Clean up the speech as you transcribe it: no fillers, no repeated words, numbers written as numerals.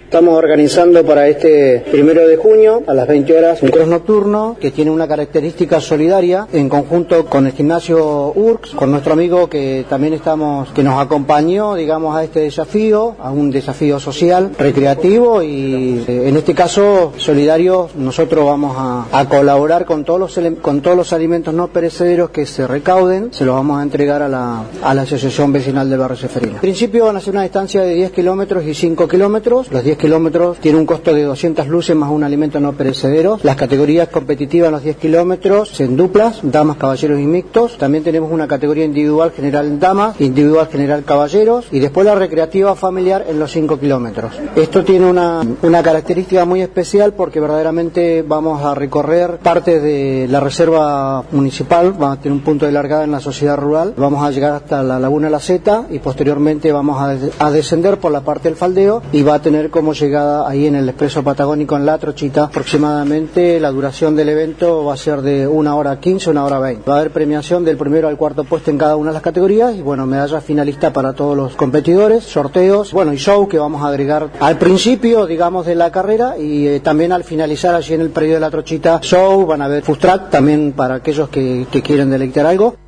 Estamos organizando para este 1 de junio a las 20 horas un cross nocturno que tiene una característica solidaria en conjunto con el gimnasio URCS, con nuestro amigo que también que nos acompañó, digamos, a este desafío, a un desafío social, recreativo y en este caso solidario. Nosotros vamos a colaborar con todos los alimentos no perecederos que se recauden, se los vamos a entregar a la Asociación Vecinal del Barrio Ceferino. En principio van a ser una distancia de 10 kilómetros y 5 kilómetros. Los 10 kilómetros tienen un costo de 200 luces más un alimento no perecedero. Las categorías competitivas en los 10 kilómetros en duplas, damas, caballeros y mixtos. También tenemos una categoría individual general damas, individual general caballeros y después la recreativa familiar en los 5 kilómetros. Esto tiene una característica muy especial porque verdaderamente vamos a recorrer parte de la reserva municipal, vamos a tener un punto de largada en la sociedad rural, vamos a llegar hasta la Laguna La Zeta y posteriormente vamos a descender por la parte del faldeo y va a tener como llegada ahí en el expreso patagónico en La Trochita. Aproximadamente la duración del evento va a ser de 1 hora 15, 1 hora 20. Va a haber premiación del primero al cuarto puesto en cada una de las categorías y bueno, medalla finalista para todos los competidores, sorteos, bueno, y show que vamos a agregar al principio, digamos, de la carrera y también al finalizar allí en el predio de La Trochita, show, van a haber food truck también para aquellos que quieren deleitar algo.